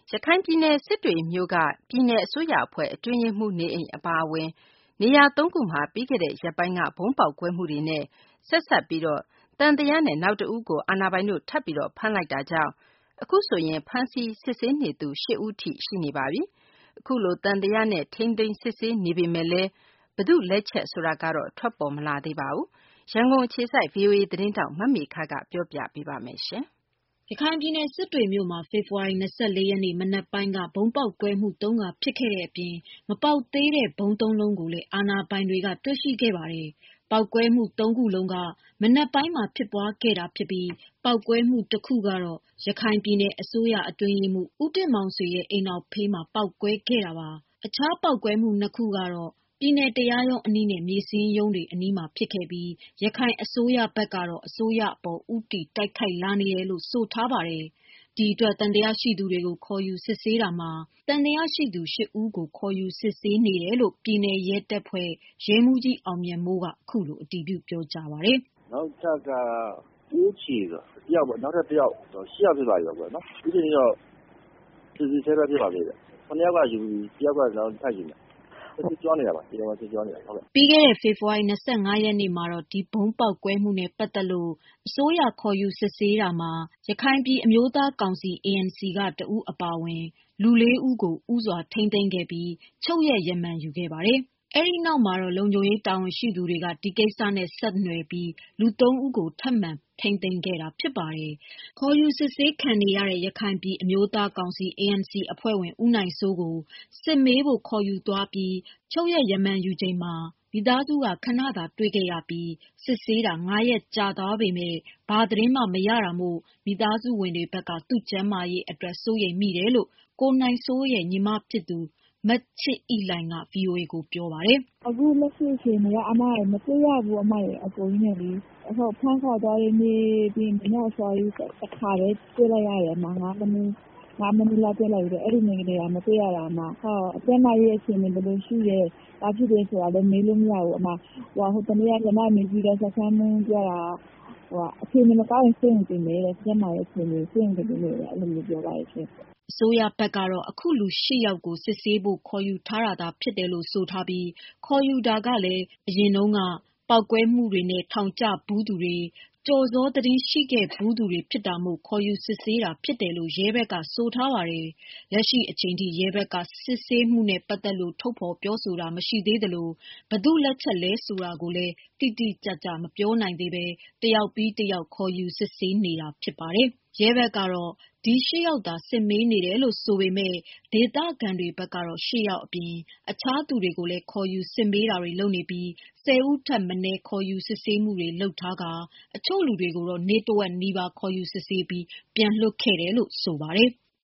ရခိုင်ပြည်နယ်စစ်တွေမြို့ကပြည်နယ်အစိုးရအဖွဲ့အတွင်းရေးမှူးနေအိမ်အပါအဝင်နေရာ3ခုမှာပြီးခဲ့တဲ့ရက်ပိုင်းကဗုံးပေါက်ကွဲမှုတွေနဲ့ဆက်စပ်ပြီးသံသယနဲ့နောက်တဦးကိုအာဏာပိုင်တို့ထပ်ပြီးဖမ်းလိုက်တာကြောင့်အခုဆိုရင်ဖမ်းဆီးစစ်ဆေးနေသူ8ဦးထိရှိနေပါပြီ။အခုလိုသံသယနဲ့ထိန်းသိမ်းစစ်ဆေးနေပေမဲ့လည်းဘယ်သူ့လက်ချက်ဆိုတာကတော့ထွက်ပေါ်မလာသေးပါဘူး။ရန်ကုန်အခြေစိုက် VOA သတင်းထောက်မမေခကပြောပြပေးပါမယ်။ရခိုင်ပြည်နယ်စစ်တွေမြို့မှာဖေဖော်ဝါရီ24ရက်နေ့မနက်ပိုင်းကဗုံးပေါက်ကွဲမှု3ခါဖြစ်ခဲ့တဲ့အပြင်မပေါက်သေးတဲ့ဗုံး3လုံးကိုလည်းအာဏာပိုင်တွေကတွေ့ရှိခဲ့ပါတယ်။ပေါက်ကွဲမှု3ခုလုံးကမနက်ပိုင်းမှာဖြစ်ပွားခဲ့တာဖြစ်ပြီးပေါက်ကွဲမှုတစ်ခုကတော့ရခိုင်ပြည်နယ်အစိုးရအတွင်းရေးမှူးဦးတင်မောင်ဆွေရဲ့အိမ်နောက်ဖေးမှာပေါက်ကွဲခဲ့တာပါ။အခြားပေါက်ကွဲမှု2ခုကတော့ပြည်နယ်တရားရုံးအနီးနဲ့မြေစင်းရုံးတွေအနီးမှာဖြစ်ခဲ့ပြီးရခိုင်အစိုးရဘက်ကတော့အစိုးရအပေါ်ဦးတည်တိုက်ခိုက်လာနေတယ်လို့ဆိုထားပါတယ်။ဒီအတွက်သံသယရှိသူတွေကိုခေါ်ယူစစ်ဆေးတာမှာသံသယရှိသူ8ဦးကိုခေါ်ယူစစ်ဆေးနေတယ်လို့ပြည်နယ်ရဲတပ်ဖွဲ့ရဲမှူးကြီးအောင်မြတ်မိုးကအခုလိုအတည်ပြုပြောကြားပါတယ်။နောက်ထပ်ကဦးချီဆိုတယောက်ပေါ့နောက်ထပ်တယောက်10ယောက်ဖြစ်သွားပြီပေါ့နော်။ဒီနေ့တော့စစ်ဆေးဆဲပဲဖြစ်ပါသေးတယ်။9ယောက်ကယူပြီးတယောက်ကနောက်ထပ်ယူမယ်။ပြောနေတာပါဒီမှာပြောနေတာဟုတ်ကဲ့ပြီးခဲ့တဲ့ဖေဖော်ဝါရီ25ရက်နေ့မှာတော့ဒီဘုံပေါက်ကွဲမှုနဲ့ပတ်သက်လို့အစိုးရခေါ်ယူစစ်ဆေးတာမှာရခိုင်ပြည်အမျိုးသားကောင်စီ ANC ကတဦးအပါအဝင်လူ4ဦးကိုဥစွာထိန်းသိမ်းခဲ့ပြီးချုပ်ရက်ရမန်ယူခဲ့ပါတယ်။အဲဒီနောက်မှာတော့လုံခြုံရေးတာဝန်ရှိသူတွေကဒီကိစ္စနဲ့ဆက်နွယ်ပြီးလူ3ဦးကိုထပ်မံထိန်းသိမ်းခဲ့တာဖြစ်ပါတယ်။ခေါ်ယူစစ်ဆေးခံနေရတဲ့ရခိုင်ပြည်အမျိုးသားကောင်စီ ANC အဖွဲ့ဝင်ဦးနိုင်စိုးကိုစစ်မေးဖို့ခေါ်ယူသွားပြီးချုပ်ရက်ရမန်ယူချိန်မှာမိသားစုကခဏသာတွေ့ခဲ့ရပြီးစစ်ဆေးတာ9ရက်ကြာသွားပေမဲ့ဘာသတင်းမှမရတာမို့မိသားစုဝင်တွေဘက်ကသူ့ကျန်းမာရေးအတွက်စိုးရိမ်မိတယ်လို့ကိုနိုင်စိုးရဲ့ညီမဖြစ်သူမချစ်အီလိုင်က VOA ကိုပြောပါတယ်။အခုလက်ရှိအချိန်ကအမရမတွေ့ရဘူးအမရအကုန်ကြီးနဲ့လေအခုဖမ်းခေါ်သွားတဲ့နေ့ပြီးမနေ့ဆော်ရီတစ်ခါပဲတွေ့လိုက်ရတယ်အမ9မိနစ်လောက်တွေ့လိုက်ပြီးတော့အဲ့ဒီနေ့ကလေးကမတွေ့ရတာအမဟောအကျဉ်းမရဲ့အချိန်နဲ့ဘယ်လိုရှိရဲဘာဖြစ်လဲဆိုတာလည်းမေးလို့မရဘူးအမဟိုတနေ့ကကျွန်မမေးပြီးတော့ဆက်ဆံမှုပြတာအချိန်မကောင်းရင်စိတ်ဝင်တင်နေတယ်ကျမရဲ့အချိန်ကိုစိတ်ဝင်တင်နေတယ်အဲ့လိုမျိုးပြောပါရဲ့ရှင်အစိုးရဘက်ကတော့အခုလူ8ယောက်ကိုစစ်ဆေးဖို့ခေါ်ယူထားတာသာဖြစ်တယ်လို့ဆိုထားပြီးခေါ်ယူတာကလည်းအရင်တုန်းကပေါက်ကွဲမှုတွေနဲ့ထောင်ကျဘူးသူတွေကြော်စောသတင်းရှိခဲ့ဘူးသူတွေဖြစ်တာမို့ခေါ်ယူစစ်ဆေးတာဖြစ်တယ်လို့ရဲဘက်ကဆိုထားပါတယ်။လက်ရှိအချိန်ထိရဲဘက်ကစစ်ဆေးမှုနဲ့ပတ်သက်လို့ထုတ်ဖော်ပြောဆိုတာမရှိသေးသလိုဘယ်သူလက်ချက်လဲဆိုတာကိုလည်းတိတိကျကျမပြောနိုင်သေးပဲတယောက်ပြီးတယောက်ခေါ်ယူစစ်ဆေးနေတာဖြစ်ပါတယ်။ရဲဘက်ကတော့ဒီ8ယောက်သာစစ်မေးနေတယ်လို့ဆိုပေမဲ့ဒေသခံတွေဘက်ကတော့8ယောက်အပြင်အခြားသူတွေကိုလည်းခေါ်ယူစစ်မေးတာတွေလုပ်နေပြီး10ဦးထက်မနည်းခေါ်ယူစစ်ဆေးမှုတွေလုပ်ထားကာအချို့လူတွေကိုတော့နေ့တဝက်နီးပါးခေါ်ယူစစ်ဆေးပြီးပြန်လွှတ်ခဲ့တယ်လို့ဆိုပါတယ်။